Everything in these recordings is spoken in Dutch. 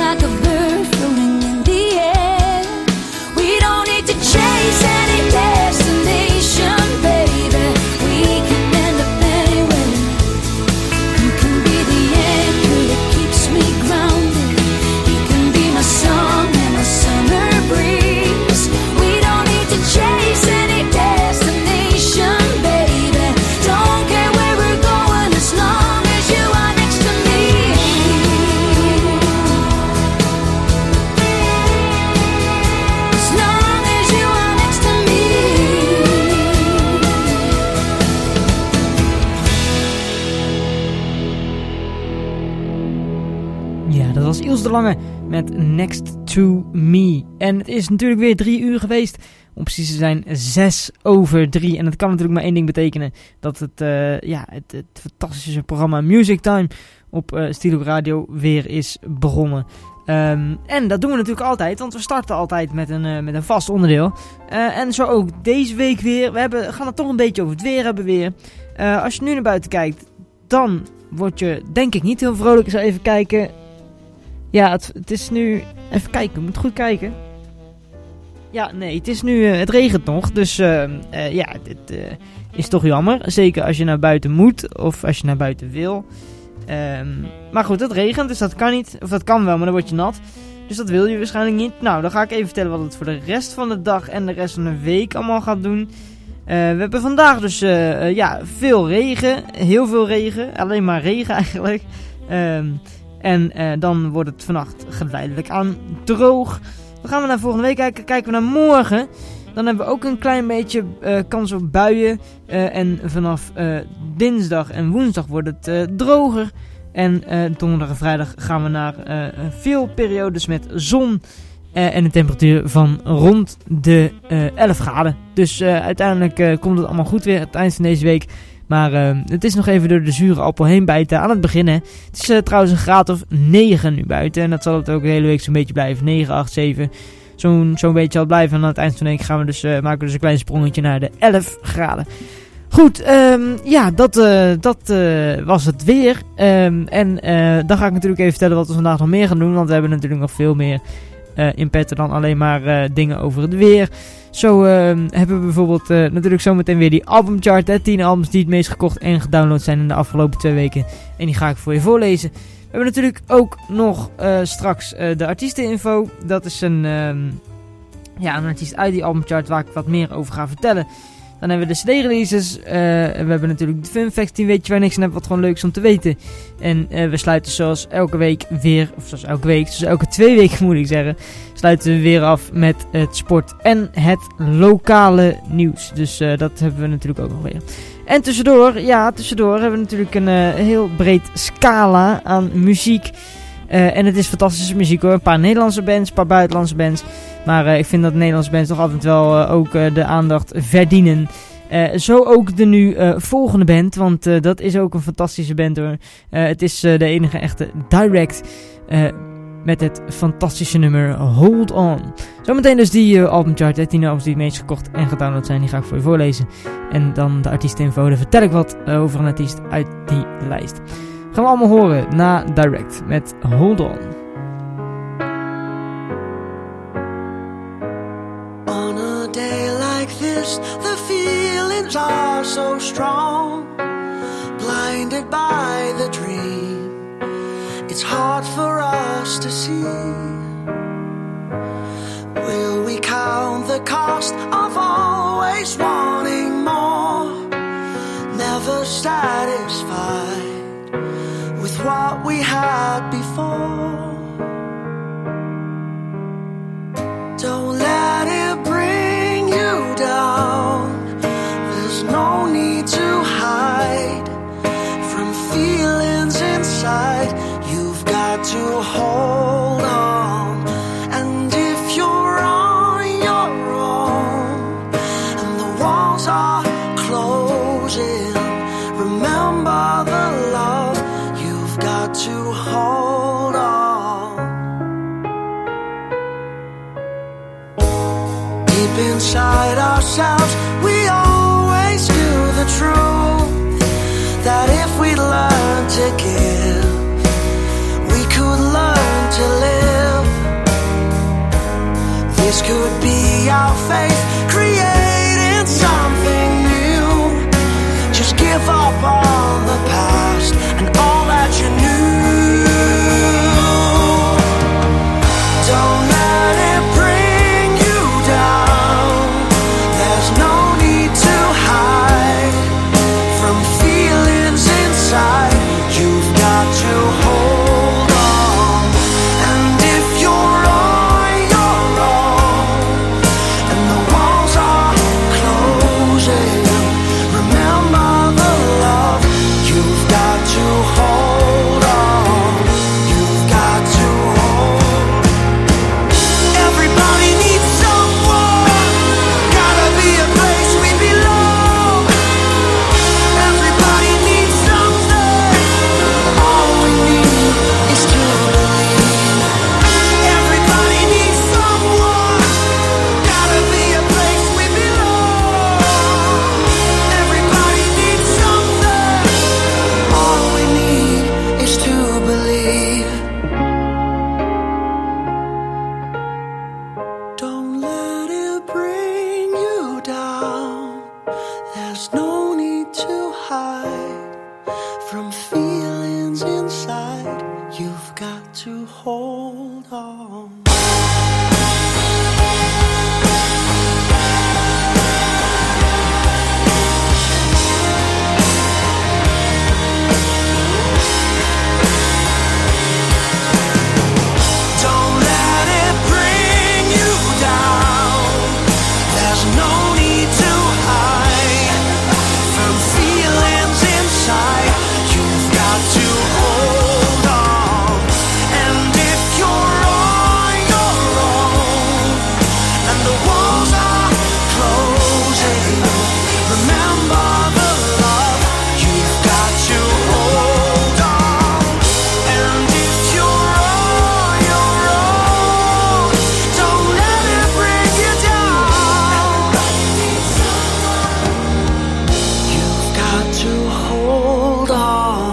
like a bird floating in the air. We don't need to chase any destination, baby. We can end up anywhere. You can be the anchor that keeps me grounded. You can be my song and my summer breeze. We don't need to chase any destination, baby. Don't care where we're going as long as you are next to me. As long as you are next to me. Ja, dat was Ilse de Lange met Next to Me. En het is natuurlijk weer 3 uur geweest. Om precies te zijn 2:06. En dat kan natuurlijk maar één ding betekenen. Dat het fantastische programma Music Time op Stilo Radio weer is begonnen. En dat doen we natuurlijk altijd, want we starten altijd met een vast onderdeel. En zo ook deze week weer. We gaan het toch een beetje over het weer hebben weer. Als je nu naar buiten kijkt, dan word je denk ik niet heel vrolijk. Ik zal even kijken. Ja, het is nu... Even kijken, ik moet goed kijken. Ja, nee, het is nu... het regent nog, dus dit is toch jammer. Zeker als je naar buiten moet of als je naar buiten wil. Maar goed, het regent, dus dat kan niet. Of dat kan wel, maar dan word je nat. Dus dat wil je waarschijnlijk niet. Nou, dan ga ik even vertellen wat het voor de rest van de dag en de rest van de week allemaal gaat doen. We hebben vandaag dus veel regen. Heel veel regen. Alleen maar regen eigenlijk. En dan wordt het vannacht geleidelijk aan droog. Dan gaan we naar volgende week kijken. Kijken we naar morgen. Dan hebben we ook een klein beetje kans op buien. En vanaf dinsdag en woensdag wordt het droger. En donderdag en vrijdag gaan we naar veel periodes met zon. En een temperatuur van rond de 11 graden. Dus uiteindelijk komt het allemaal goed weer. Het eind van deze week. Maar het is nog even door de zure appel heen bijten aan het begin. Hè. Het is trouwens een graad of 9 nu buiten. En dat zal het ook de hele week zo'n beetje blijven. 9, 8, 7. Zo'n beetje zal het blijven. En aan het eind van de week gaan we dus, maken we dus een klein sprongetje naar de 11 graden. Goed, dat was het weer. Dan ga ik natuurlijk even vertellen wat we vandaag nog meer gaan doen. Want we hebben natuurlijk nog veel meer in petto dan alleen maar dingen over het weer. Zo hebben we bijvoorbeeld natuurlijk zometeen weer die albumchart. Hè, 10 albums die het meest gekocht en gedownload zijn in de afgelopen 2 weken. En die ga ik voor je voorlezen. We hebben natuurlijk ook nog straks de artiesteninfo. Dat is een artiest uit die albumchart waar ik wat meer over ga vertellen. Dan hebben we de CD-releases. We hebben natuurlijk de Fun Facts 10 weet je waar niks aan hebt wat gewoon leuk is om te weten. En we sluiten zoals elke 2 weken moet ik zeggen. Sluiten we weer af met het sport en het lokale nieuws. Dus dat hebben we natuurlijk ook nog weer. En tussendoor hebben we natuurlijk een heel breed scala aan muziek. En het is fantastische muziek hoor. Een paar Nederlandse bands, een paar buitenlandse bands. Maar ik vind dat Nederlandse bands toch altijd wel ook de aandacht verdienen. Zo ook de nu volgende band. Want dat is ook een fantastische band hoor. Het is de enige echte Direct. Met het fantastische nummer Hold On. Zometeen dus die albumchart. 10 albums die het meest gekocht en gedownload zijn. Die ga ik voor je voorlezen. En dan de artiesteninfo. Dan vertel ik wat over een artiest uit die lijst. Gaan we allemaal horen na Direct met Hold On. On a day like this, the feelings are so strong. Blinded by the dream, it's hard for us to see. Will we count the cost of always wanting more? Never satisfied with what we had before. Don't let it bring you down. There's no need to hide from feelings inside. You've got to hold on. And if you're on your own and the walls are closing, remember the love. You've got to hold on. Deep inside ourselves, we always knew the truth, that if we learn to give, we could learn to live. This could be our faith, creating something new. Just give up on the past and all that you knew. Don't let it bring you down. There's no need to hide from feelings inside. You've got to hold on. And if you're wrong, you're wrong, and the walls are closing, remember the love. You've got to hold on. You've got to hold. Everybody needs someone. Gotta be a place we belong. Everybody needs something. All we need is to believe. Everybody needs someone. Gotta be a place we belong. Everybody needs something. All we need is to believe. Don't let it bring you down. There's no need to hide from feelings inside. You've got to hold on. Don't let it bring you down. There's no need to hide from feelings inside. You've got to hold on. And if you're wrong, you're wrong, and the walls are closing, remember the love. You've got to hold on. And if you're wrong, you're wrong. Don't let it bring you down. You've got to hold on.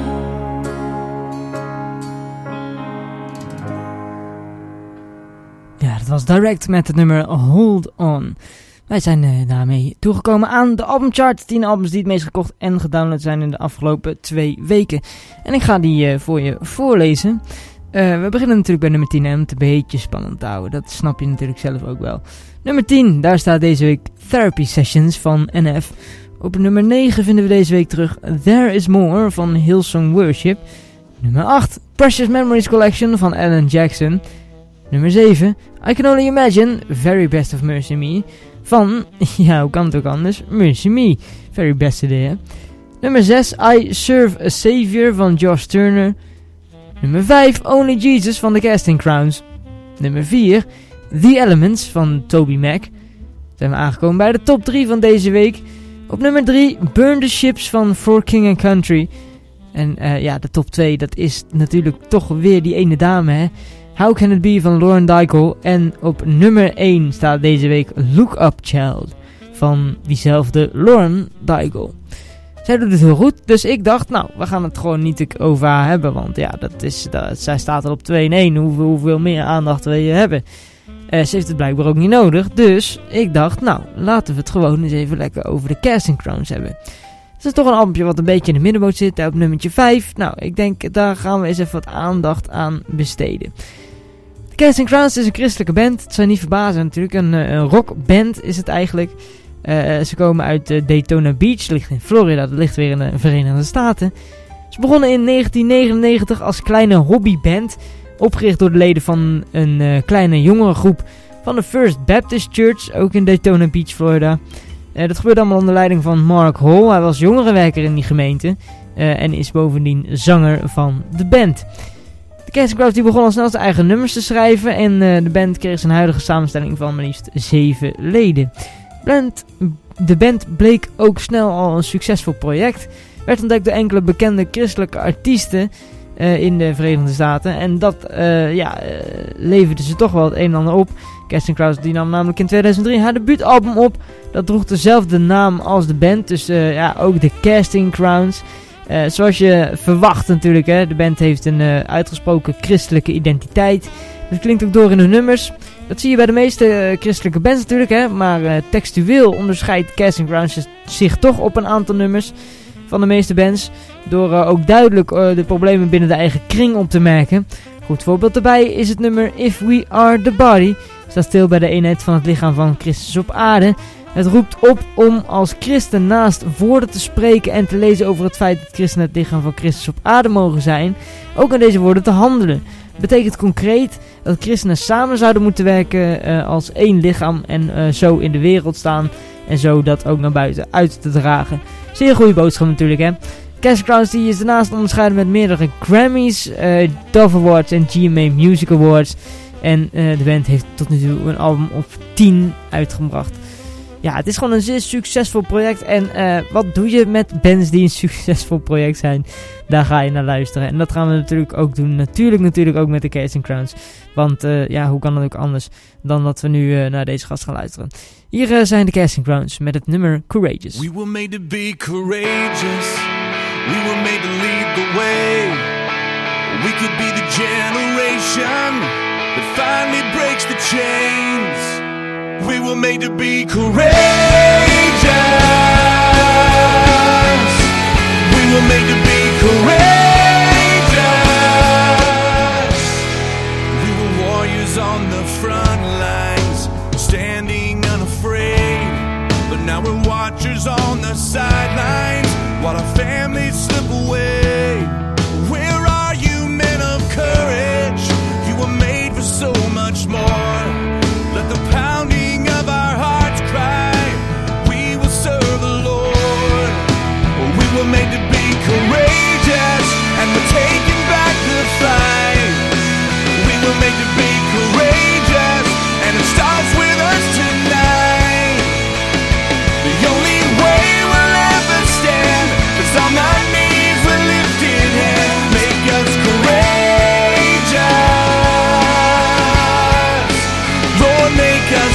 Ja, dat was Direct met het nummer Hold On. Wij zijn daarmee toegekomen aan de albumchart. 10 albums die het meest gekocht en gedownload zijn in de afgelopen 2 weken. En ik ga die voor je voorlezen. We beginnen natuurlijk bij nummer 10 en om het een beetje spannend te houden. Dat snap je natuurlijk zelf ook wel. Nummer 10, daar staat deze week Therapy Sessions van NF. Op nummer 9 vinden we deze week terug There Is More van Hillsong Worship. Nummer 8, Precious Memories Collection van Alan Jackson. Nummer 7, I Can Only Imagine, Very Best of Mercy Me. Van, ja, hoe kan het ook anders? Mercy Me, very best idee, hè? Nummer 6, I Serve a Savior van Josh Turner. Nummer 5, Only Jesus van The Casting Crowns. Nummer 4, The Elements van Toby Mac. Zijn we aangekomen bij de top 3 van deze week. Op nummer 3, Burn the Ships van For King and Country. En ja, de top 2, dat is natuurlijk toch weer die ene dame, hè? How Can It Be van Lauren Daigle. En op nummer 1 staat deze week Look Up Child van diezelfde Lauren Daigle. Zij doet het heel goed, dus ik dacht, nou, we gaan het gewoon niet over haar hebben. Want ja, zij staat er op 2 en 1. Hoeveel meer aandacht wil je hebben? Ze heeft het blijkbaar ook niet nodig. Dus ik dacht, nou, laten we het gewoon eens even lekker over de Casting Crowns hebben. Het is toch een albumje wat een beetje in de middenboot zit. Op nummertje 5. Nou, ik denk, daar gaan we eens even wat aandacht aan besteden. De Casting Crowns is een christelijke band. Het zou niet verbazen natuurlijk. Een rockband is het eigenlijk. Ze komen uit Daytona Beach. Dat ligt in Florida. Dat ligt weer in de Verenigde Staten. Ze begonnen in 1999 als kleine hobbyband. Opgericht door de leden van een kleine jongerengroep van de First Baptist Church. Ook in Daytona Beach, Florida. Dat gebeurde allemaal onder leiding van Mark Hall. Hij was jongerenwerker in die gemeente. En is bovendien zanger van de band. De Casting Crowns begon al snel zijn eigen nummers te schrijven. En de band kreeg zijn huidige samenstelling van maar liefst 7 leden. De band bleek ook snel al een succesvol project. Werd ontdekt door enkele bekende christelijke artiesten in de Verenigde Staten. En dat leverde ze toch wel het een en ander op. Casting Crowns die nam namelijk in 2003 haar debuutalbum op. Dat droeg dezelfde naam als de band. Dus ook de Casting Crowns. Zoals je verwacht natuurlijk. Hè. De band heeft een uitgesproken christelijke identiteit. Dat klinkt ook door in de nummers. Dat zie je bij de meeste christelijke bands natuurlijk, hè. Maar textueel onderscheidt Casting Crowns zich toch op een aantal nummers van de meeste bands. Door ook duidelijk de problemen binnen de eigen kring op te merken. Goed voorbeeld daarbij is het nummer If We Are The Body. Staat stil bij de eenheid van het lichaam van Christus op aarde. Het roept op om als christen naast woorden te spreken en te lezen over het feit dat christenen het lichaam van Christus op aarde mogen zijn, ook aan deze woorden te handelen. Betekent concreet dat christenen samen zouden moeten werken als één lichaam en zo in de wereld staan en zo dat ook naar buiten uit te dragen. Zeer goede boodschap natuurlijk, hè. Casting Crowns die is daarnaast onderscheiden met meerdere Grammys, Dove Awards en GMA Music Awards. En de band heeft tot nu toe een album of 10 uitgebracht. Ja, het is gewoon een zeer succesvol project. En wat doe je met bands die een succesvol project zijn? Daar ga je naar luisteren. En dat gaan we natuurlijk ook doen. Natuurlijk ook met de Casting Crowns. Want hoe kan het ook anders dan dat we nu naar deze gast gaan luisteren. Hier zijn de Casting Crowns met het nummer Courageous. We were made to be courageous. We were made to lead the way. We could be the generation that finally breaks the chains. We were made to be courageous. We were made to be courageous. We were warriors on the front lines, standing unafraid. But now we're watchers on the sidelines, while our families slip away. Where are you, men of courage? You were made for so much more. Let the pounding of our hearts cry, we will serve the Lord. We were made to be courageous, and we're taking back the fight. We were made to be courageous, and it starts with us tonight. The only way we'll ever stand is on our knees with lifted hands. Make us courageous, Lord, make us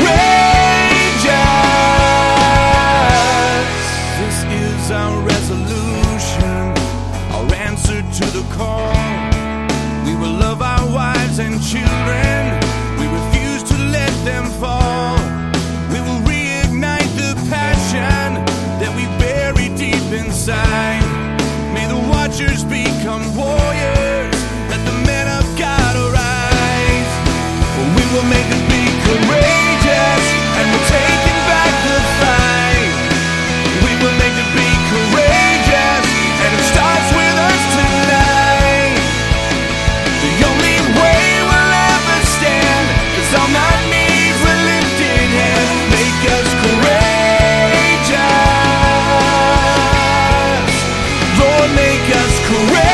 courageous. This is our resolution, our answer to the call. We will love our wives and children. We refuse to let them fall. We will reignite the passion that we bury deep inside. May the watchers become warriors. Let the men of God arise. We were made to be courageous, and we're taking back the fight. We were made to be courageous, and it starts with us tonight. The only way we'll ever stand is on our knees with lifted hands. Make us courageous, Lord, make us courageous.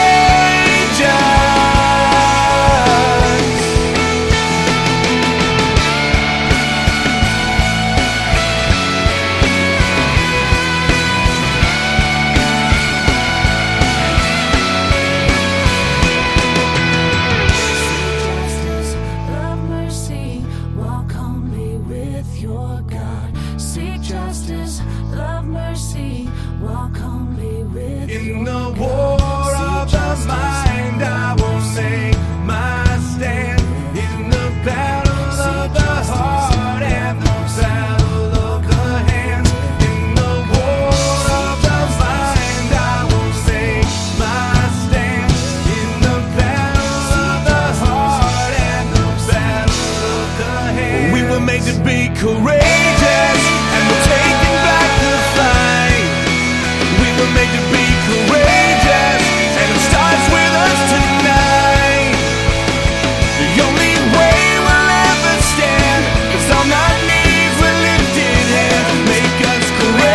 Love mercy, walk humbly with your God. Seek justice, love mercy, walk humbly with In your the God. war of the mind, I will make my stand. In the battle of the heart and the battle of the hands. In the war of the mind, I will make my stand. In the battle of the heart and the battle of the hands. We were made to be courageous, and we're taking back the fight. We were made to be courageous, and it starts with us tonight. The only way we'll ever stand is on our knees with lifted hands. Make us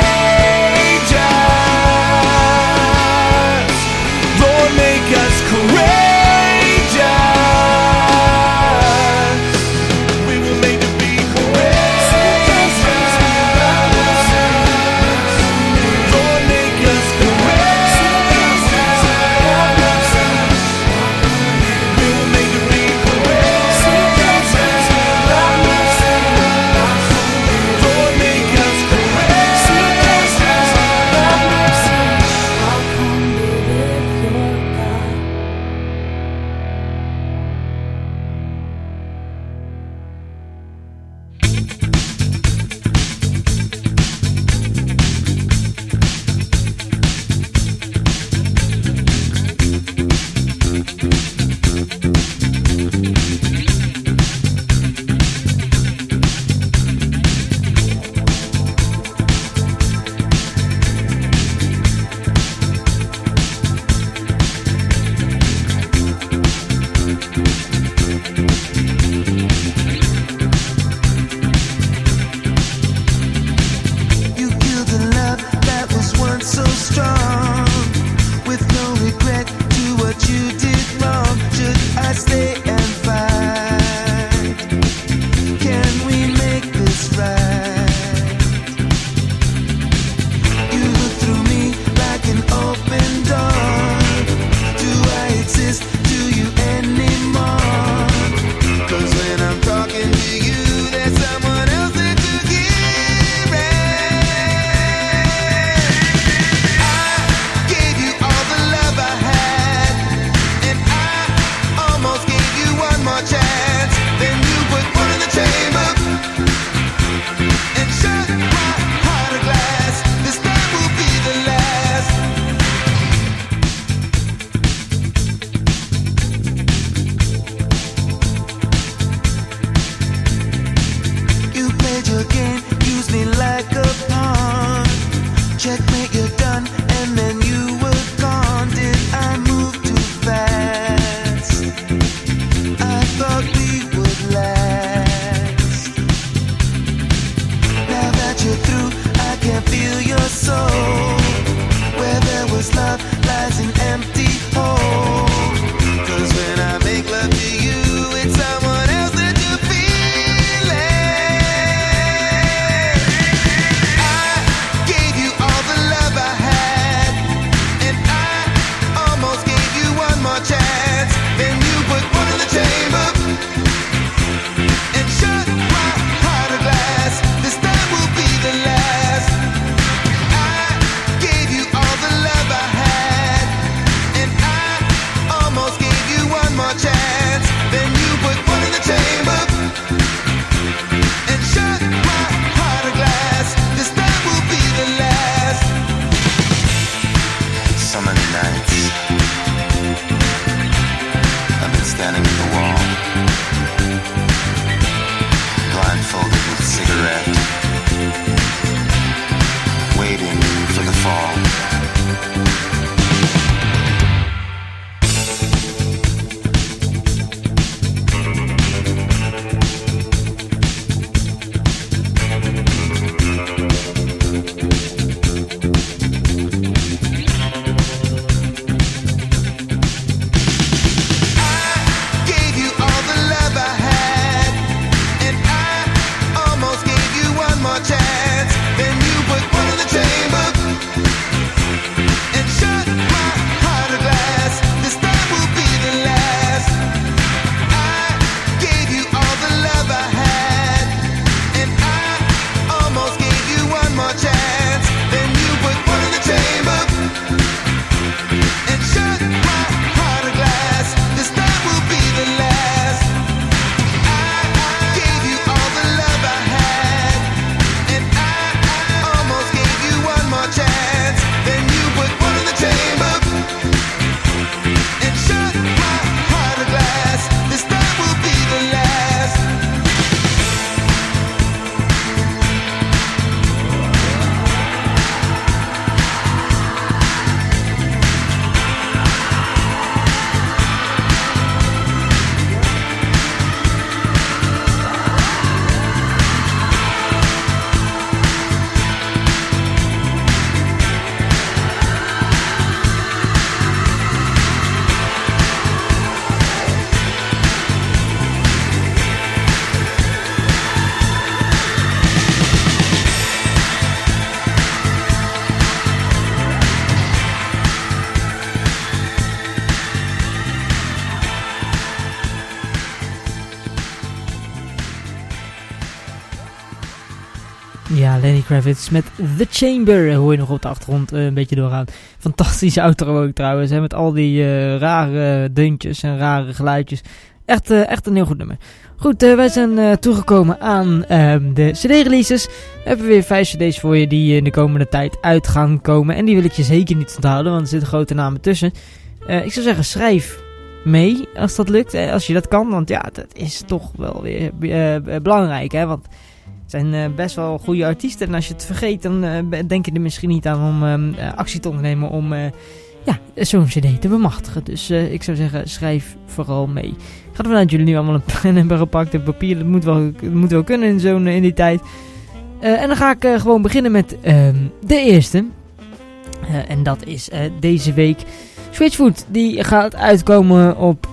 courageous, Lord, make us courageous. We were made to be courageous. Ja, Lenny Kravitz met The Chamber. Hoor je nog op de achtergrond een beetje doorgaan. Fantastische outro ook trouwens. Hè, met al die rare deuntjes en rare geluidjes. Echt een heel goed nummer. Goed, wij zijn toegekomen aan de CD-releases. We hebben weer 5 CD's voor je die in de komende tijd uit gaan komen. En die wil ik je zeker niet onthouden, want er zitten grote namen tussen. Ik zou zeggen, schrijf mee als dat lukt. Als je dat kan, want ja, dat is toch wel weer belangrijk. Hè, want het zijn best wel goede artiesten. En als je het vergeet, dan denk je er misschien niet aan om actie te ondernemen om zo'n CD te bemachtigen. Dus ik zou zeggen, schrijf vooral mee. Ik ga ervan uit dat jullie nu allemaal een pen hebben gepakt en papier. Dat moet wel kunnen in die tijd. En dan ga ik gewoon beginnen met de eerste. En dat is deze week. Switchfoot, die gaat uitkomen op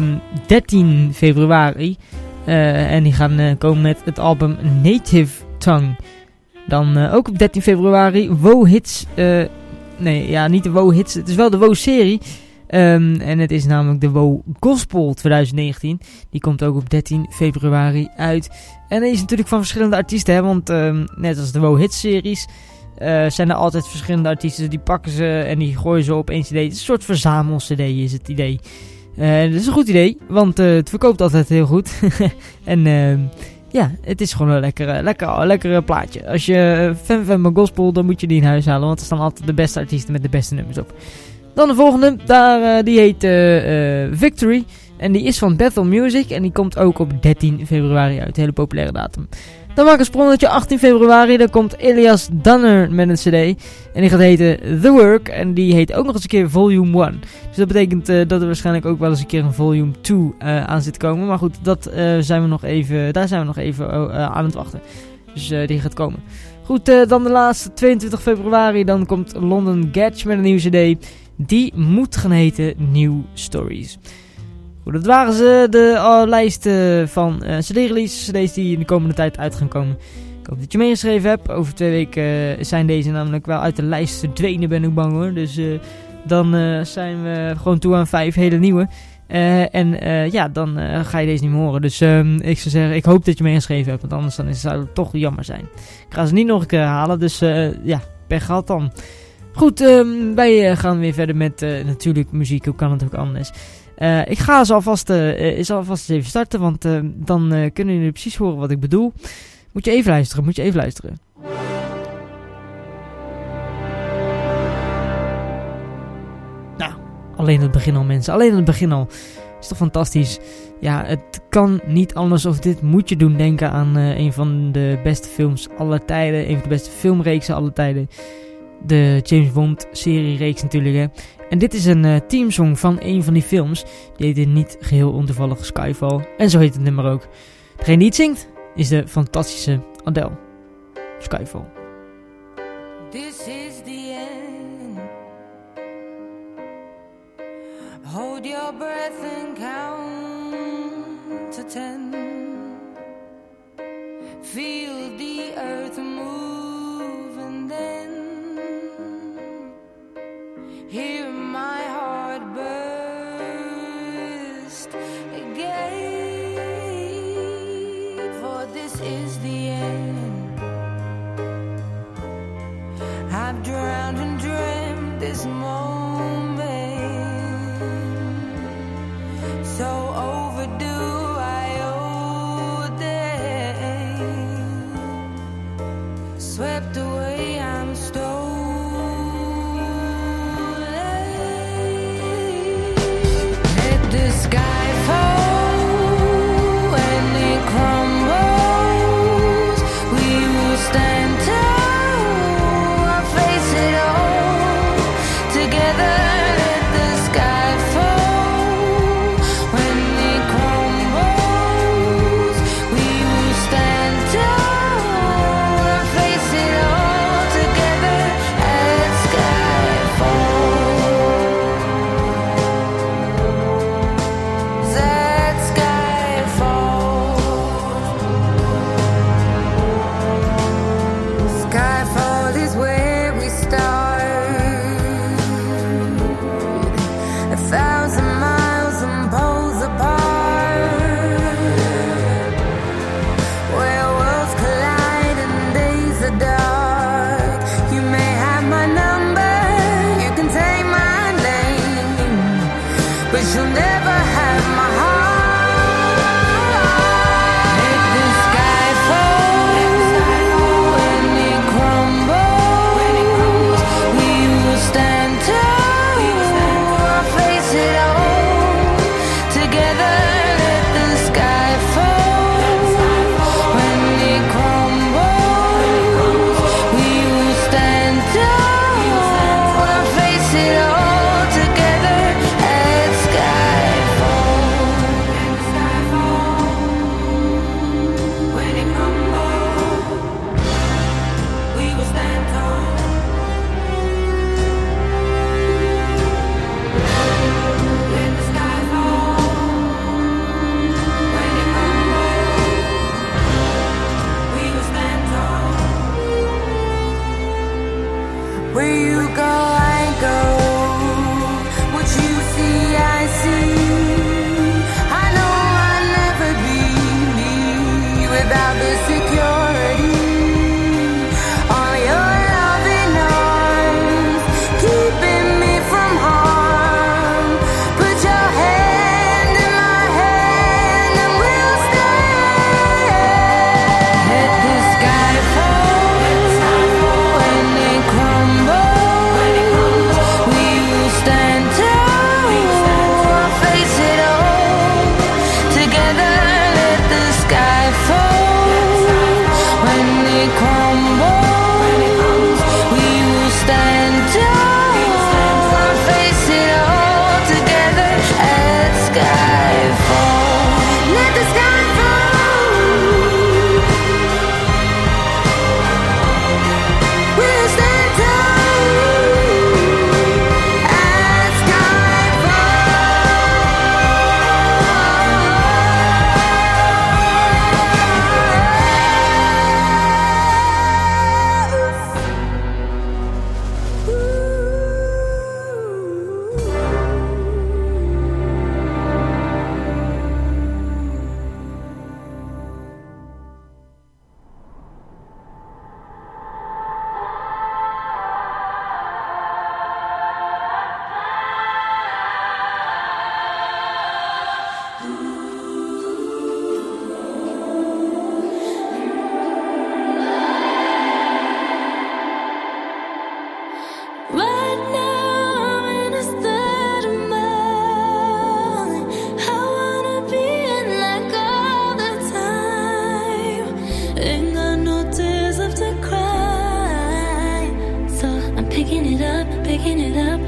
13 februari. En die gaan komen met het album Native Tongue. Dan ook op 13 februari Woe Hits. Nee, ja, niet de Woe Hits. Het is wel de Woe serie. En het is namelijk de Woe Gospel 2019. Die komt ook op 13 februari uit. En dat is natuurlijk van verschillende artiesten. Hè, want net als de Woe Hits series zijn er altijd verschillende artiesten. Die pakken ze en die gooien ze op één cd. Het is een soort verzamel-cd is het idee. Dat is een goed idee, want het verkoopt altijd heel goed. En ja, het is gewoon een lekkere plaatje. Als je fan bent van gospel, dan moet je die in huis halen. Want er staan altijd de beste artiesten met de beste nummers op. Dan de volgende, die heet Victory. En die is van Bethel Music. En die komt ook op 13 februari uit. Hele populaire datum. Dan maak ik een sprongetje 18 februari. Dan komt Elias Danner met een cd. En die gaat heten The Work. En die heet ook nog eens een keer Volume 1. Dus dat betekent dat er waarschijnlijk ook wel eens een keer een Volume 2 aan zit te komen. Maar goed, daar zijn we nog even aan het wachten. Dus die gaat komen. Goed, dan de laatste 22 februari. Dan komt London Gadge met een nieuwe cd. Die moet gaan heten New Stories. Goed, dat waren ze, de lijsten van CD-releases, CD's die in de komende tijd uit gaan komen. Ik hoop dat je meegeschreven hebt. Over 2 weken zijn deze namelijk wel uit de lijst verdwenen, ben ik bang hoor. Dus dan zijn we gewoon toe aan 5 hele nieuwe. Dan ga je deze niet meer horen. Dus ik zou zeggen, ik hoop dat je meegeschreven hebt. Want anders zou het toch jammer zijn. Ik ga ze niet nog een keer halen, dus pech gehad dan. Goed, wij gaan weer verder met natuurlijk muziek. Hoe kan het ook anders? Ik ga ze alvast eens even starten, want dan kunnen jullie precies horen wat ik bedoel. Moet je even luisteren. Nou, alleen het begin al mensen, alleen het begin al. Is toch fantastisch. Ja, het kan niet anders of dit moet je doen denken aan een van de beste films aller tijden. Een van de beste filmreeksen aller tijden. De James Bond serie-reeks natuurlijk, hè. En dit is een teamsong van een van die films. Die heet niet geheel ontoevallig Skyfall. En zo heet het nummer ook. Degene die het zingt is de fantastische Adele. Skyfall. This is the end. Hold your breath and count to 10. Feel the earth move and then hear my heart burst again. For this is the end. I've drowned and dreamt this moment, so overdue I owe them.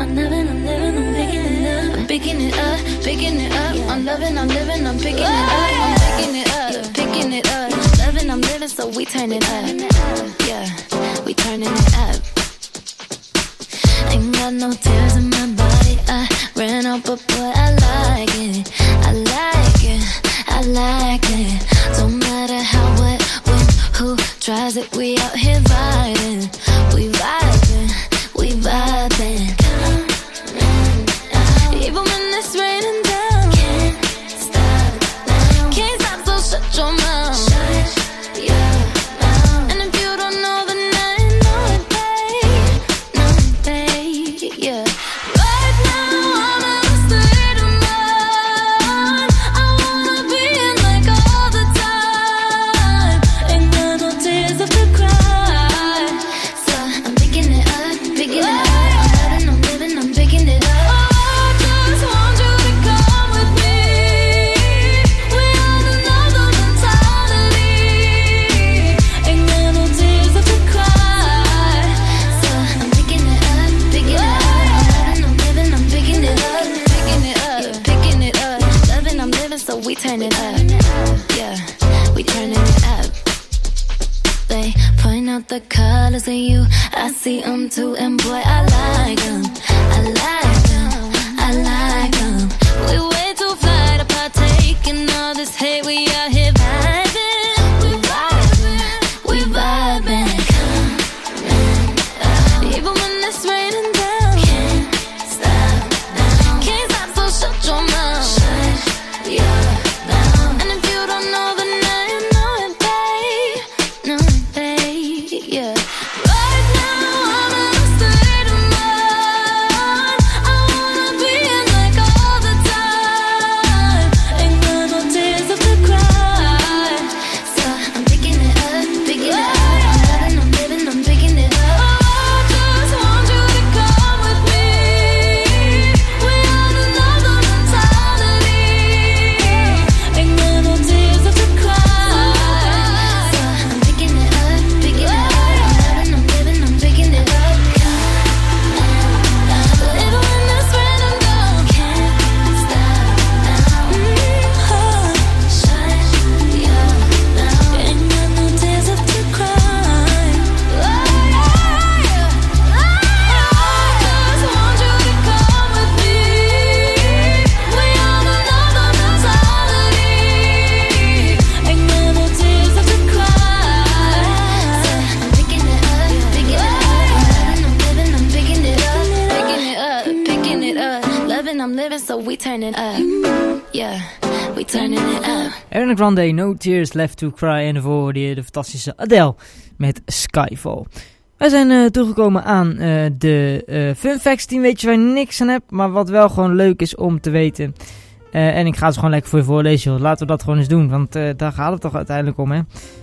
I'm living, I'm living, I'm picking it up. I'm picking it up, picking it up. I'm loving, I'm living, I'm picking it up. I'm picking it up, picking it up. I'm loving, I'm living, so we turn it up. Yeah, we turning it up. Ain't got no tears in my body. I ran out, but boy, I like it. I like it, I like it. Don't matter how, what, when, who tries it. We out here vibing, we vibing, we vibing. Even when it's raining down, can't stop now. Can't stop, so shut your mouth. Shut your mouth. And if you don't know, then I know it, babe. Know it, babe, yeah. Right now, I'm in a state of mind. I wanna be in like all the time. Ain't got no tears left to cry. So I'm picking it up, picking it up. I'm living, I'm picking it up. We turn it up, yeah, we turning it up. They point out the colors of you, I see them too, and boy, I like them, I like them, I like them. We way too fly to partake in all this hate, we out here vibing, we vibing, we vibing. Even when it's raining down, can't stop now. Can't stop, so shut your mouth. Shut your mouth. And if you don't know, then I know it, babe. Know it, babe, yeah. Right now, I'm in a state of mind. I wanna be in like all the time. Ain't got no tears left to cry. So I'm picking it up, picking it up. I'm living, I'm picking it up. Oh, I just want you to come with me. We on another mentality. Ain't got no tears left to cry. So I'm picking it up, picking it up. I'm living, I'm picking it up. Even when it's raining down, can't stop now. Shut your mouth. Ain't got no tears left to cry. I just want you to come with me. We on another mentality. Ain't got no tears left to cry. So I'm picking it up, picking it up. I'm living, I'm picking it up, picking it up, picking it up. Loving, I'm living, so we turn it up. Yeah, we turning it up. Ariana Grande, No Tears Left to Cry. En daarvoor hoorde je de fantastische Adele met Skyfall. Wij zijn toegekomen aan de fun facts. 10 weet je waar je niks aan hebt, maar wat wel gewoon leuk is om te weten. En ik ga het gewoon lekker voor je voorlezen, joh. Laten we dat gewoon eens doen, want daar gaat het toch uiteindelijk om, hè.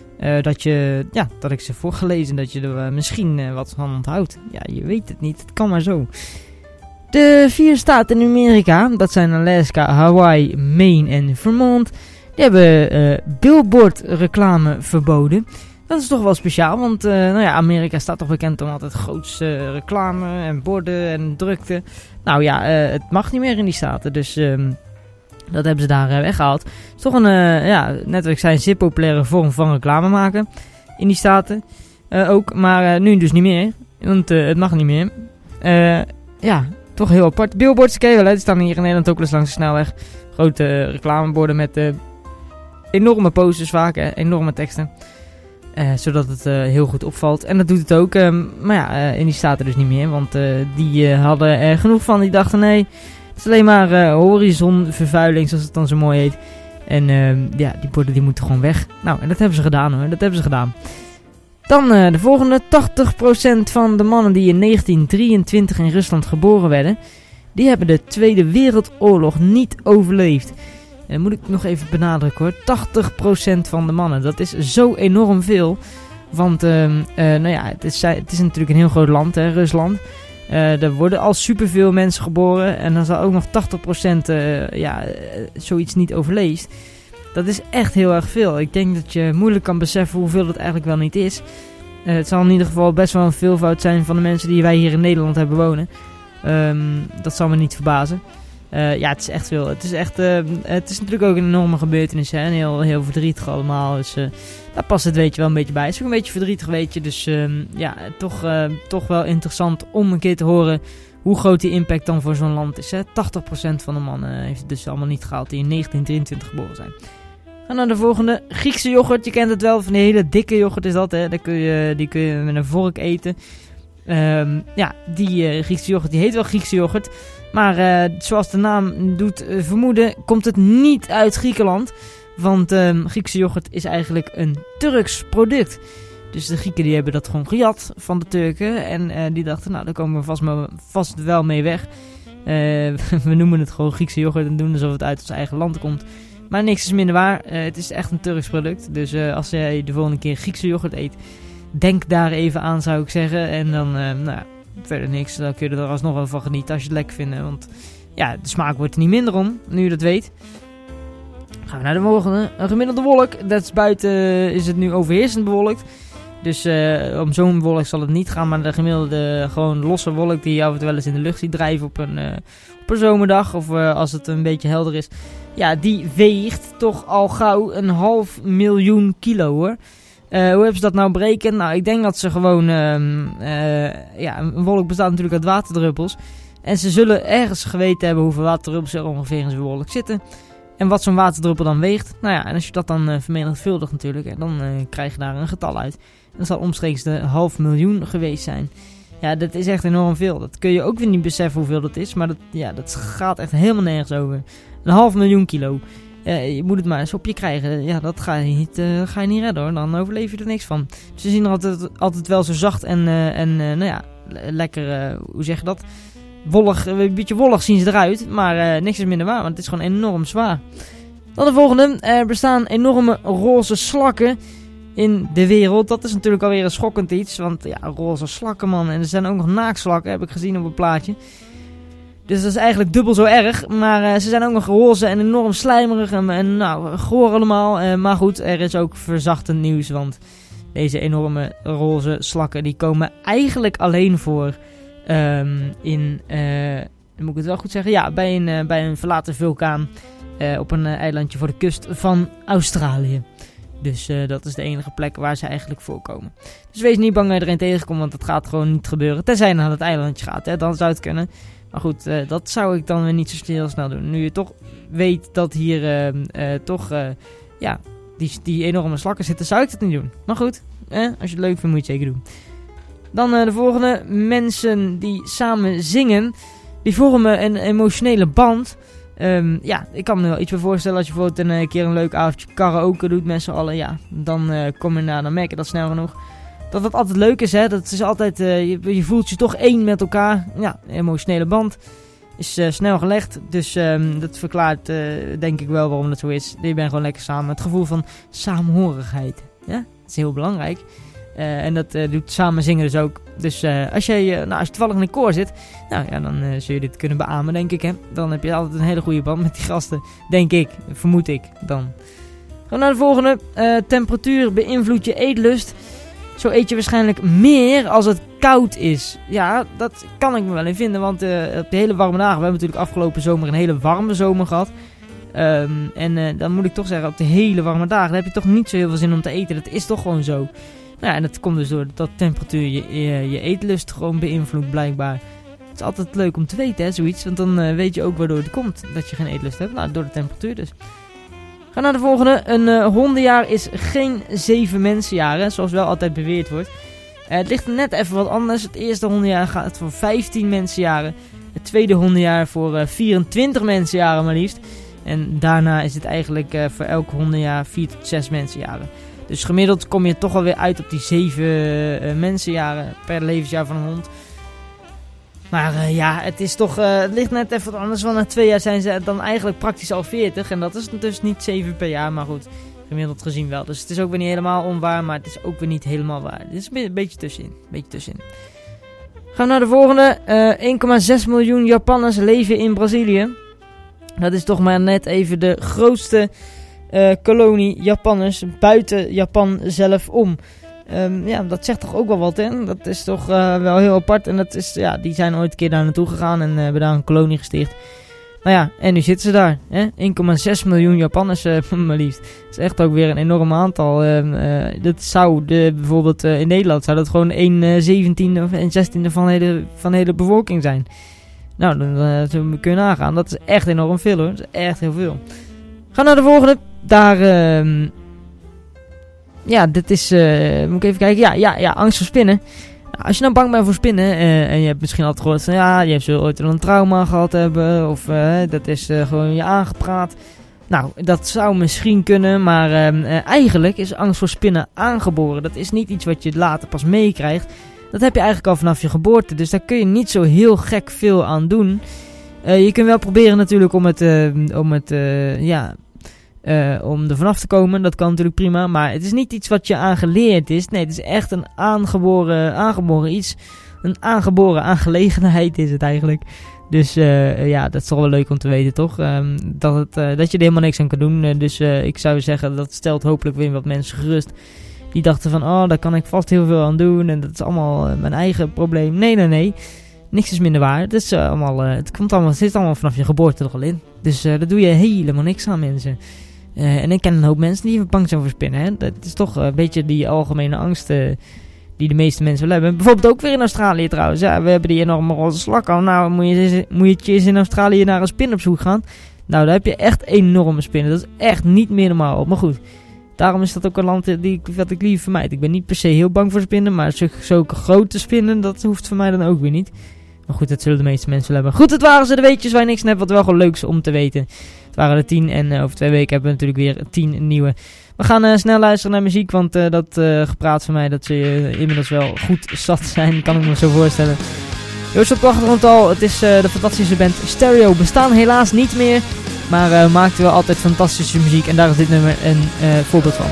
Dat ik ze voorgelezen, dat je er misschien wat van onthoudt. Ja, je weet het niet, het kan maar zo. De 4 staten in Amerika, dat zijn Alaska, Hawaii, Maine en Vermont, die hebben billboard reclame verboden. Dat is toch wel speciaal, want Amerika staat toch bekend om altijd grootste reclame en borden en drukte. Nou ja, het mag niet meer in die staten, dus dat hebben ze daar weggehaald. Het is toch een, net wat ik zei, een zeer populaire vorm van reclame maken in die staten ook, maar nu dus niet meer, want het mag niet meer. Toch heel apart. Billboards ken je wel, hè? Die staan hier in Nederland ook wel eens langs de snelweg. Grote reclameborden met enorme posters vaak, enorme teksten. Zodat het heel goed opvalt. En dat doet het ook. In die staten dus niet meer. Want die hadden er genoeg van. Die dachten nee, het is alleen maar horizonvervuiling, zoals het dan zo mooi heet. En die borden die moeten gewoon weg. Nou, en dat hebben ze gedaan, hoor. Dat hebben ze gedaan. Dan de volgende. 80% van de mannen die in 1923 in Rusland geboren werden, die hebben de Tweede Wereldoorlog niet overleefd. En dat moet ik nog even benadrukken, hoor. 80% van de mannen. Dat is zo enorm veel. Want het is natuurlijk een heel groot land, hè, Rusland. Er worden al superveel mensen geboren. En dan zal ook nog 80% zoiets niet overleeft. Dat is echt heel erg veel. Ik denk dat je moeilijk kan beseffen hoeveel dat eigenlijk wel niet is. Het zal in ieder geval best wel een veelvoud zijn van de mensen die wij hier in Nederland hebben wonen. Dat zal me niet verbazen. Ja, het is echt veel. Het is natuurlijk ook een enorme gebeurtenis. Hè? En heel verdrietig allemaal. Dus daar past het weetje wel een beetje bij. Het is ook een beetje verdrietig weetje. Dus ja, toch wel interessant om een keer te horen hoe groot die impact dan voor zo'n land is. Hè? 80% van de mannen heeft het dus allemaal niet gehaald die in 1923 geboren zijn. Gaan naar de volgende. Griekse yoghurt. Je kent het wel. Van die hele dikke yoghurt is dat. Hè? Die kun je met een vork eten. Ja, die Griekse yoghurt die heet wel Griekse yoghurt. Maar zoals de naam doet vermoeden, komt het niet uit Griekenland. Want Griekse yoghurt is eigenlijk een Turks product. Dus de Grieken die hebben dat gewoon gejat van de Turken. En die dachten, nou daar komen we vast wel mee weg. We noemen het gewoon Griekse yoghurt en doen alsof het uit ons eigen land komt. Maar niks is minder waar. Het is echt een Turks product. Dus als jij de volgende keer Griekse yoghurt eet, denk daar even aan, zou ik zeggen. En dan, nou ja, verder niks. Dan kun je er alsnog wel van genieten als je het lekker vindt. Want ja, de smaak wordt er niet minder om, nu je dat weet. Gaan we naar de volgende. Een gemiddelde wolk. Dat is buiten is het nu overheersend bewolkt. Dus om zo'n wolk zal het niet gaan. Maar de gemiddelde gewoon losse wolk die je af en toe wel eens in de lucht ziet drijven op een zomerdag. Of als het een beetje helder is. Ja, die weegt toch al gauw 500.000 kilo hoor. Hoe hebben ze dat nou berekend? Nou, ik denk dat ze gewoon... ja, een wolk bestaat natuurlijk uit waterdruppels. En ze zullen ergens geweten hebben hoeveel waterdruppels er ongeveer in zo'n wolk zitten. En wat zo'n waterdruppel dan weegt. Nou ja, en als je dat dan vermenigvuldigt natuurlijk, dan krijg je daar een getal uit. En dat zal omstreeks de 500.000 geweest zijn. Ja, dat is echt enorm veel. Dat kun je ook weer niet beseffen hoeveel dat is. Maar dat gaat echt helemaal nergens over. 500.000 kilo. Je moet het maar eens op je krijgen. Ja, dat ga je niet redden hoor. Dan overleef je er niks van. Ze zien er altijd wel zo zacht en nou ja, lekker, hoe zeg je dat? Wollig, een beetje wollig zien ze eruit. Maar niks is minder waar, want het is gewoon enorm zwaar. Dan de volgende. Er bestaan enorme roze slakken in de wereld. Dat is natuurlijk alweer een schokkend iets. Want ja, roze slakken man. En er zijn ook nog naaktslakken, heb ik gezien op een plaatje. Dus dat is eigenlijk dubbel zo erg. Maar ze zijn ook nog roze en enorm slijmerig. En nou, goor allemaal. Maar goed, er is ook verzachtend nieuws. Want deze enorme roze slakken die komen eigenlijk alleen voor in... dan moet ik het wel goed zeggen. Ja, bij een verlaten vulkaan. Op een eilandje voor de kust van Australië. Dus dat is de enige plek waar ze eigenlijk voorkomen. Dus wees niet bang dat je erin tegenkomt. Want dat gaat gewoon niet gebeuren. Tenzij je naar het eilandje gaat. Hè, dan zou het kunnen. Maar goed, dat zou ik dan weer niet zo heel snel doen. Nu je toch weet dat hier ja, die enorme slakken zitten, zou ik dat niet doen. Maar goed, als je het leuk vindt, moet je het zeker doen. Dan de volgende. Mensen die samen zingen, die vormen een emotionele band. Ja, ik kan me wel iets bij voorstellen als je bijvoorbeeld een keer een leuk avondje karaoke doet met z'n allen. Ja, dan dan merk je dat snel genoeg. Dat het altijd leuk is, hè. Dat is altijd, je voelt je toch één met elkaar. Ja, een emotionele band is snel gelegd. Dus dat verklaart denk ik wel waarom dat zo is. Je bent gewoon lekker samen. Het gevoel van saamhorigheid. Ja, dat is heel belangrijk. En dat doet samen zingen dus ook. Dus als je toevallig in een koor zit, nou ja, dan zul je dit kunnen beamen, denk ik. Hè. Dan heb je altijd een hele goede band met die gasten. Denk ik, vermoed ik dan. Gaan we naar de volgende. Temperatuur beïnvloedt je eetlust. Zo eet je waarschijnlijk meer als het koud is. Ja, dat kan ik me wel in vinden. Want op de hele warme dagen, we hebben natuurlijk afgelopen zomer een hele warme zomer gehad. En dan moet ik toch zeggen, op de hele warme dagen dan heb je toch niet zo heel veel zin om te eten. Dat is toch gewoon zo. Nou ja, en dat komt dus door dat temperatuur je eetlust gewoon beïnvloedt blijkbaar. Het is altijd leuk om te weten, hè, zoiets. Want dan weet je ook waardoor het komt dat je geen eetlust hebt. Nou, door de temperatuur dus. Ga naar de volgende. Een hondenjaar is geen 7 mensenjaren, zoals wel altijd beweerd wordt. Het ligt net even wat anders. Het eerste hondenjaar gaat voor 15 mensenjaren. Het tweede hondenjaar voor 24 mensenjaren maar liefst. En daarna is het eigenlijk voor elk hondenjaar 4 tot 6 mensenjaren. Dus gemiddeld kom je toch alweer uit op die 7 mensenjaren per levensjaar van een hond. Maar ja, het is toch, het ligt net even wat anders. Want na 2 jaar zijn ze dan eigenlijk praktisch al 40. En dat is dus niet 7 per jaar, maar goed, gemiddeld gezien wel. Dus het is ook weer niet helemaal onwaar, maar het is ook weer niet helemaal waar. Dit is een beetje tussenin. Gaan we naar de volgende. 1,6 miljoen Japanners leven in Brazilië. Dat is toch maar net even de grootste kolonie Japanners buiten Japan zelf om. Dat zegt toch ook wel wat, hè? Dat is toch wel heel apart. En dat is, die zijn ooit een keer daar naartoe gegaan en hebben daar een kolonie gesticht. Nou ja, en nu zitten ze daar. 1,6 miljoen Japanners, maar liefst. Dat is echt ook weer een enorm aantal. Dat zou bijvoorbeeld in Nederland zou dat gewoon 1/17 of 1/16 van de hele bevolking zijn. Nou, dan kun je nagaan. Dat is echt enorm veel, hoor. Dat is echt heel veel. Ga naar de volgende. Daar... dit is... moet ik even kijken. Ja, angst voor spinnen. Nou, als je nou bang bent voor spinnen... en je hebt misschien altijd gehoord van... Ja, je hebt ooit een trauma gehad hebben. Of dat is gewoon je aangepraat. Nou, dat zou misschien kunnen. Maar eigenlijk is angst voor spinnen aangeboren. Dat is niet iets wat je later pas meekrijgt. Dat heb je eigenlijk al vanaf je geboorte. Dus daar kun je niet zo heel gek veel aan doen. Je kunt wel proberen natuurlijk om er vanaf te komen. Dat kan natuurlijk prima. Maar het is niet iets wat je aangeleerd is. Nee, het is echt een aangeboren iets. Een aangeboren aangelegenheid is het eigenlijk. Dus dat is toch wel leuk om te weten, toch? Dat je er helemaal niks aan kan doen. Dus ik zou zeggen, dat stelt hopelijk weer wat mensen gerust. Die dachten van, daar kan ik vast heel veel aan doen. En dat is allemaal mijn eigen probleem. Nee. Niks is minder waar. Het zit allemaal vanaf je geboorte er al in. Dus daar doe je helemaal niks aan, mensen. En ik ken een hoop mensen die bang zijn voor spinnen. Hè? Dat is toch een beetje die algemene angst die de meeste mensen willen hebben. Bijvoorbeeld ook weer in Australië trouwens. Ja, we hebben die enorme roze slak al. Nou, moet je eens in Australië naar een spin op zoek gaan. Nou, daar heb je echt enorme spinnen. Dat is echt niet meer normaal. Maar goed, daarom is dat ook een land wat ik liever vermijd. Ik ben niet per se heel bang voor spinnen. Maar zulke grote spinnen, dat hoeft voor mij dan ook weer niet. Maar goed, dat zullen de meeste mensen wel hebben. Goed, het waren ze de weetjes waar je niks aan hebt. Wat wel gewoon leuk is om te weten. Het waren er 10 en over 2 weken hebben we natuurlijk weer 10 nieuwe. We gaan snel luisteren naar muziek. Want dat gepraat van mij, dat ze inmiddels wel goed zat zijn. Kan ik me zo voorstellen. Joost op de achtergrond al. Het is de fantastische band Stereo. Bestaan helaas niet meer. Maar maakten wel altijd fantastische muziek. En daar is dit nummer een voorbeeld van.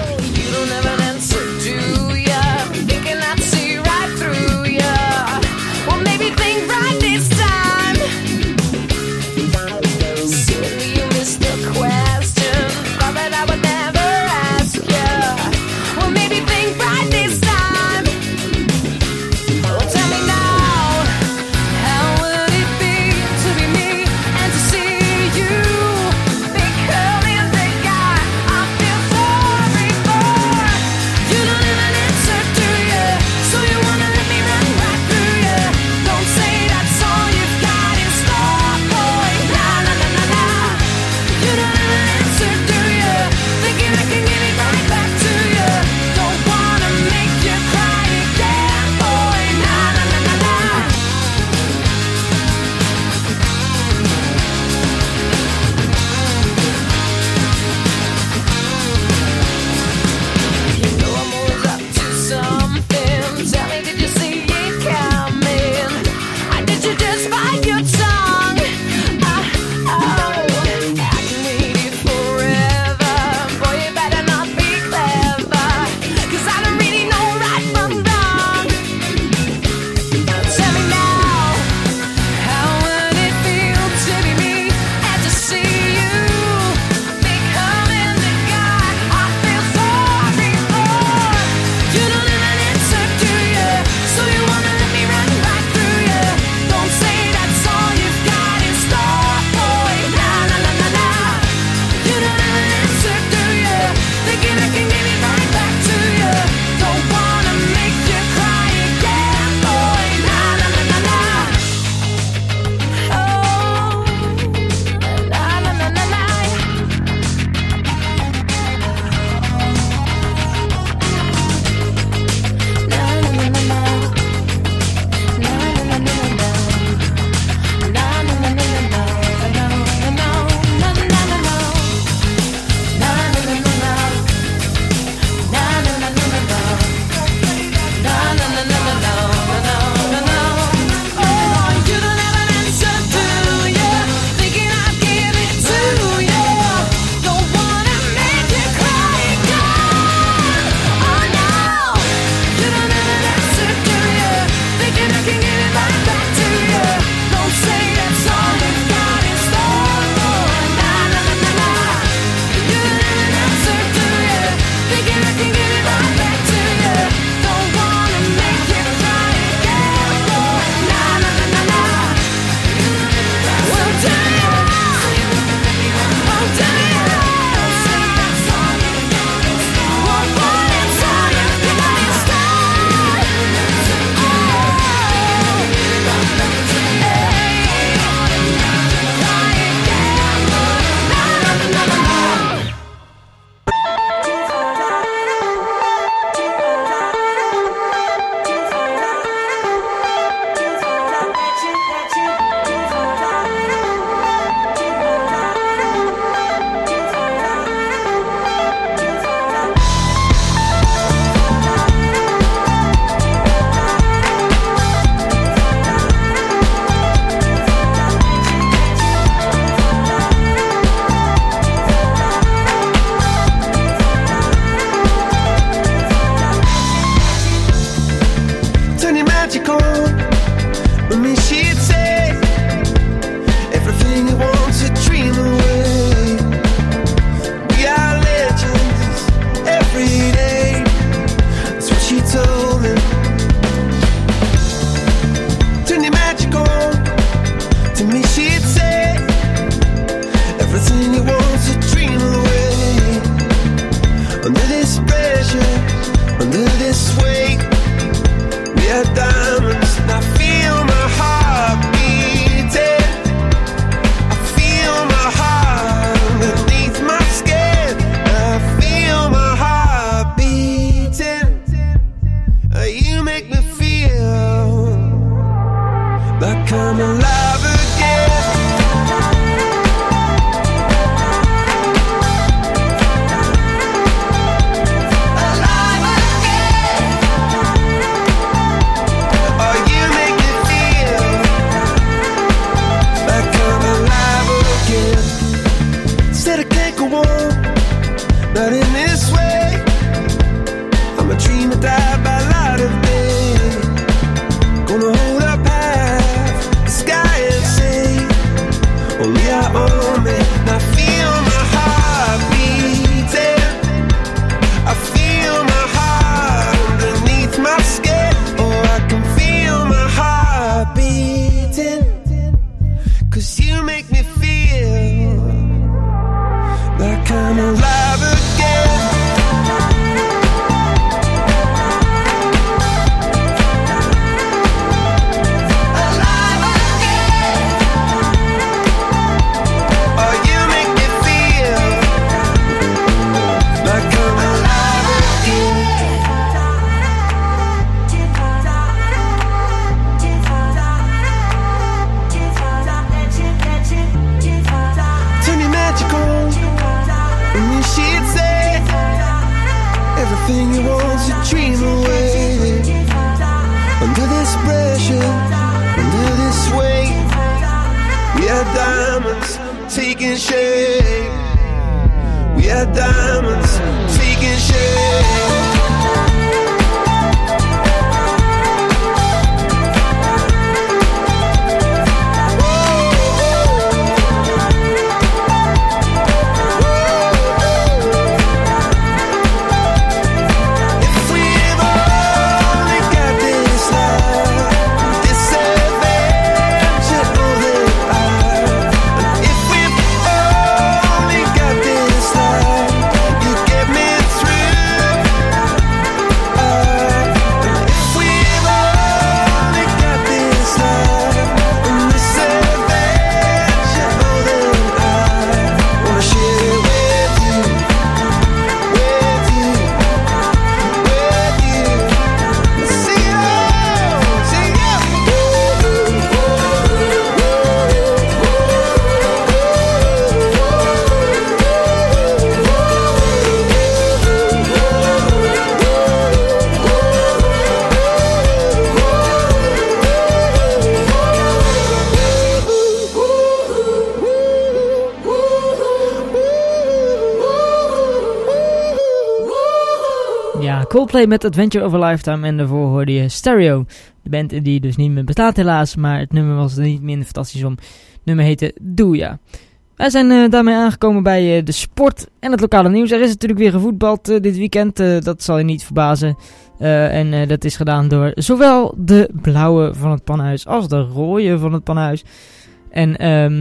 Because in the guy I feel sorry for. this pressure, under this weight. We are diamonds, and I feel my heart beating. I feel my heart underneath my skin. I feel my heart beating. You make me feel like I'm alive again. Alive again. Oh, you make me feel like I'm alive again. Said I can't go on, not in this way. I'm a dreamer, die by light of day. Gonna hold up half the sky and say, only I own me. And I feel my heart beating. I feel my heart underneath my skin. Oh, I can feel my heart beating. 'Cause you make me feel like I'm alive again. Everything you want to dream away. Under this pressure, under this weight, we are diamonds taking shape. We are diamonds taking shape. Coldplay met Adventure of a Lifetime en daarvoor hoorde je Stereo. De band die dus niet meer bestaat helaas, maar het nummer was er niet minder fantastisch om. Het nummer heette Doja. Wij zijn daarmee aangekomen bij de sport en het lokale nieuws. Er is natuurlijk weer gevoetbald dit weekend, dat zal je niet verbazen. En dat is gedaan door zowel de blauwe van het Panhuis als de rode van het Panhuis. En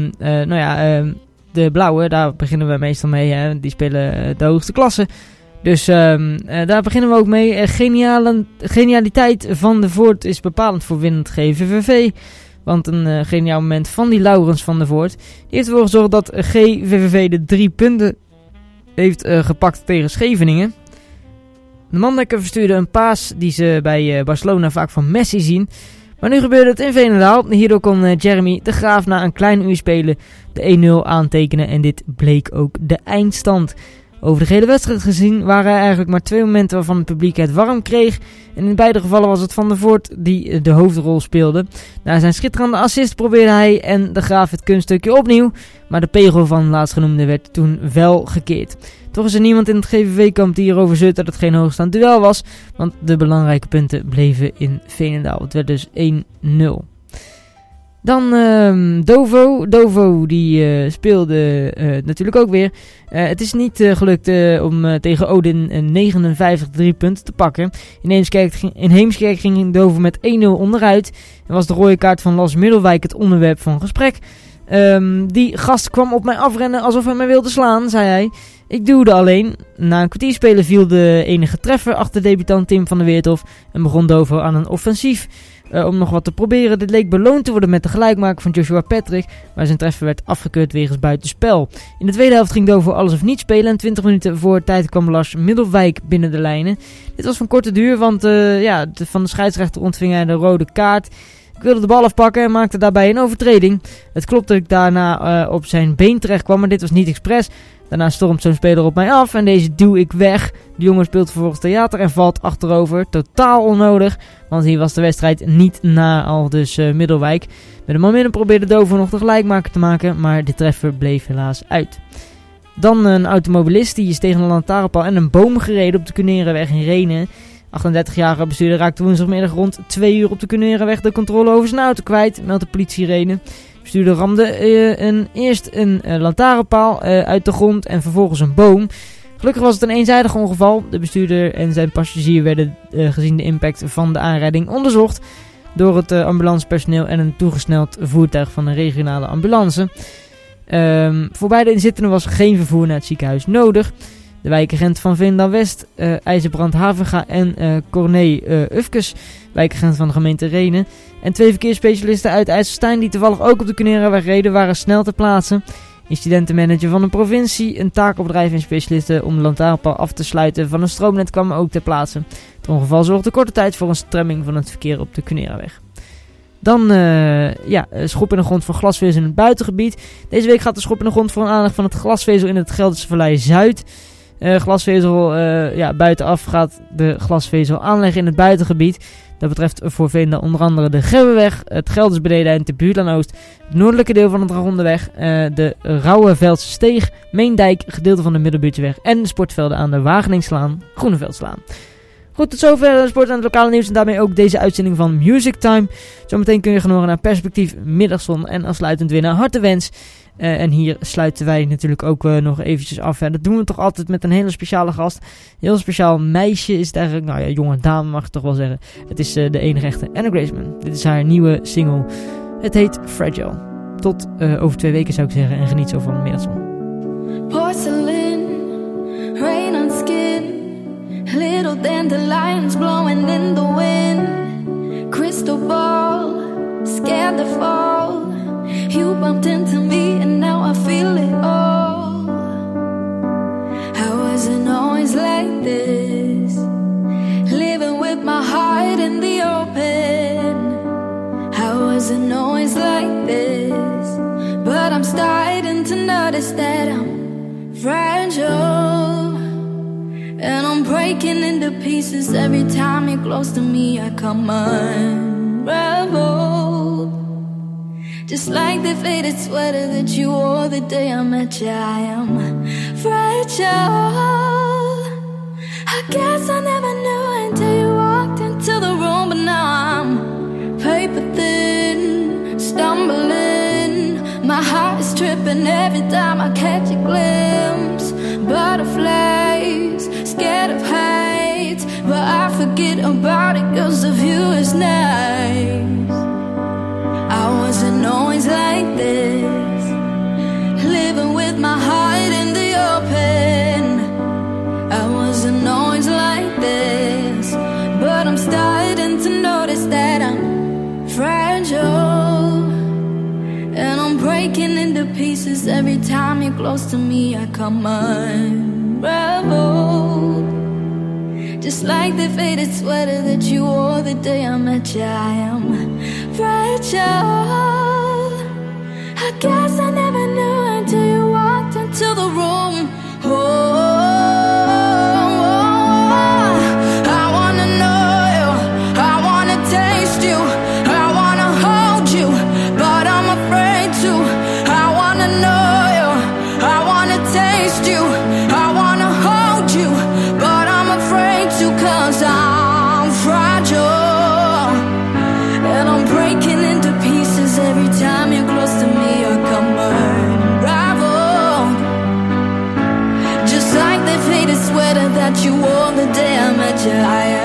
de blauwe, daar beginnen we meestal mee, hè. Die spelen de hoogste klasse. Dus daar beginnen we ook mee. Genialiteit van de Voort is bepalend voor winnend GVVV. Want een geniaal moment van die Laurens van der Voort. Die heeft ervoor gezorgd dat GVVV de 3 punten heeft gepakt tegen Scheveningen. De Mandekker verstuurde een paas die ze bij Barcelona vaak van Messi zien. Maar nu gebeurde het in Veenendaal. Hierdoor kon Jeremy de Graaf na een klein uur spelen de 1-0 aantekenen. En dit bleek ook de eindstand. Over de gehele wedstrijd gezien waren er eigenlijk maar 2 momenten waarvan het publiek het warm kreeg. En in beide gevallen was het Van der Voort die de hoofdrol speelde. Na zijn schitterende assist probeerde hij en de Graaf het kunststukje opnieuw. Maar de pegel van laatstgenoemde werd toen wel gekeerd. Toch is er niemand in het GVV-kamp die hierover zeurt dat het geen hoogstaand duel was. Want de belangrijke punten bleven in Veenendaal. Het werd dus 1-0. Dan Dovo. Dovo die speelde natuurlijk ook weer. Het is niet gelukt om tegen Odin 59 3 punten te pakken. In Heemskerk ging Dovo met 1-0 onderuit. En was de rode kaart van Las Middelwijk het onderwerp van gesprek. Die gast kwam op mij afrennen alsof hij mij wilde slaan, zei hij. Ik duwde alleen. Na een kwartier spelen viel de enige treffer achter debutant Tim van der Weerthof en begon Dovo aan een offensief om nog wat te proberen. Dit leek beloond te worden met de gelijkmaker van Joshua Patrick, maar zijn treffer werd afgekeurd wegens buitenspel. In de tweede helft ging Dovo alles of niet spelen en 20 minuten voor tijd kwam Lars Middelwijk binnen de lijnen. Dit was van korte duur, want van de scheidsrechter ontving hij de rode kaart. Ik wilde de bal afpakken en maakte daarbij een overtreding. Het klopt dat ik daarna op zijn been terecht kwam, maar dit was niet expres. Daarna stormt zo'n speler op mij af en deze duw ik weg. De jongen speelt vervolgens theater en valt achterover. Totaal onnodig, want hier was de wedstrijd niet na al dus Middelwijk. Met een momentum probeerde Dovo nog de gelijkmaker te maken, maar de treffer bleef helaas uit. Dan een automobilist die is tegen een lantaarnpaal en een boom gereden op de Cunerenweg in Rhenen. 38-jarige bestuurder raakte woensdagmiddag rond 2 uur op de Cunerenweg de controle over zijn auto kwijt, meldt de politie Rhenen. De bestuurder ramde eerst een lantaarnpaal uit de grond en vervolgens een boom. Gelukkig was het een eenzijdig ongeval. De bestuurder en zijn passagier werden gezien de impact van de aanrijding onderzocht door het ambulancepersoneel en een toegesneld voertuig van een regionale ambulance. Voor beide inzittenden was geen vervoer naar het ziekenhuis nodig. De wijkagent van Veendam-West, IJzerbrand Havenga en Corné Ufkes, wijkagent van de gemeente Rhenen. En 2 verkeersspecialisten uit IJsselstein die toevallig ook op de Cunerenweg reden, waren snel ter plaatse. Incidentenmanager van een provincie, een taakopdrijf en specialisten om de lantaarnpaal af te sluiten van een stroomnet kwamen ook ter plaatse. Het ongeval zorgde korte tijd voor een stremming van het verkeer op de Cunerenweg. Dan schop in de grond voor glasvezel in het buitengebied. Deze week gaat de schop in de grond voor een aanleg van het glasvezel in het Gelderse Vallei Zuid. Glasvezel buitenaf gaat de glasvezel aanleggen in het buitengebied. Dat betreft voor Veendam onder andere de Gebbeweg, het Gelders Beneden en de Buurtlaan Oost, het noordelijke deel van de Dragondeweg, de Rauweveldse Steeg, Meendijk, gedeelte van de Middelbuurtjeweg en de sportvelden aan de Wageningslaan, Groeneveldslaan. Goed, tot zover de sport en het lokale nieuws en daarmee ook deze uitzending van Music Time. Zometeen kun je gaan horen naar Perspectief Middagzon en afsluitend weer naar Hartewens. En hier sluiten wij natuurlijk ook nog eventjes af. Dat doen we toch altijd met een hele speciale gast. Heel speciaal meisje is het eigenlijk. Jonge dame mag ik toch wel zeggen. Het is de enige echte Anna Graceman. Dit is haar nieuwe single. Het heet Fragile. Tot over 2 weken zou ik zeggen. En geniet zo van Middagzon. Porcelain, rain on skin, little dandelions blowing in the wind, crystal ball, scared to fall. You bumped into me and now I feel it all. I wasn't always like this, living with my heart in the open. I wasn't always like this, but I'm starting to notice that I'm fragile. And I'm breaking into pieces every time you're close to me. I come unraveled, just like the faded sweater that you wore the day I met you. I am fragile. I guess I never knew until you walked into the room, but now I'm paper thin, stumbling. My heart is tripping every time I catch a glimpse. Butterflies, scared of heights, but I forget about it 'cause the view is nice. I wasn't always like this, living with my heart in the open. I wasn't always like this, but I'm starting to notice that I'm fragile. And I'm breaking into pieces every time you're close to me. I come unraveled, just like the faded sweater that you wore the day I met you. I am fragile. I guess I never knew until you walked into the room. I wanna know you, I wanna taste you, I wanna hold you, but I'm afraid to. I wanna know you, I wanna taste you, I wanna hold you, but I'm afraid to 'cause I'm fragile. And I'm breaking into pieces every time you're close to me. I come unraveled, just like the faded sweater that you wore the day I met you. I